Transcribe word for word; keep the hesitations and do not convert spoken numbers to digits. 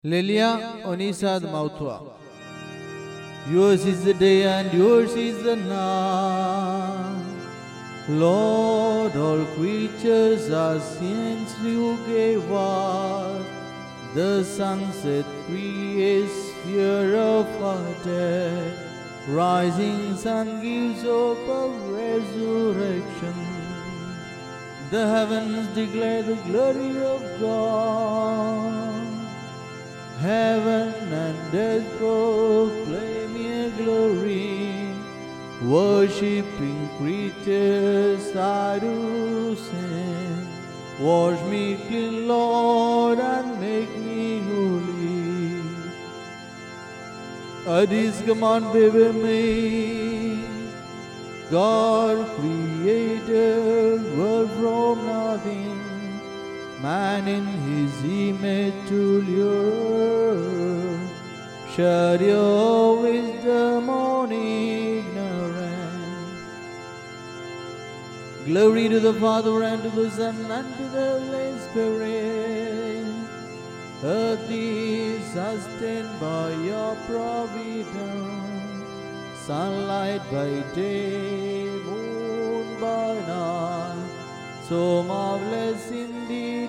Lelia Onisad Mautua. Yours is the day and yours is the night. Lord, all creatures are since you gave us. The sunset free is fear of our death. Rising sun gives hope of resurrection. The heavens declare the glory of God. Heaven and earth proclaim your glory. Worshipping creatures I do sing. Wash me clean, Lord, and make me holy. At His command they were made. God created world from nothing. Man in His image to lure. Share your wisdom on ignorance. Glory to the Father and to the Son and to the Holy Spirit. Earth is sustained by your providence. Sunlight by day, moon by night. So marvelous indeed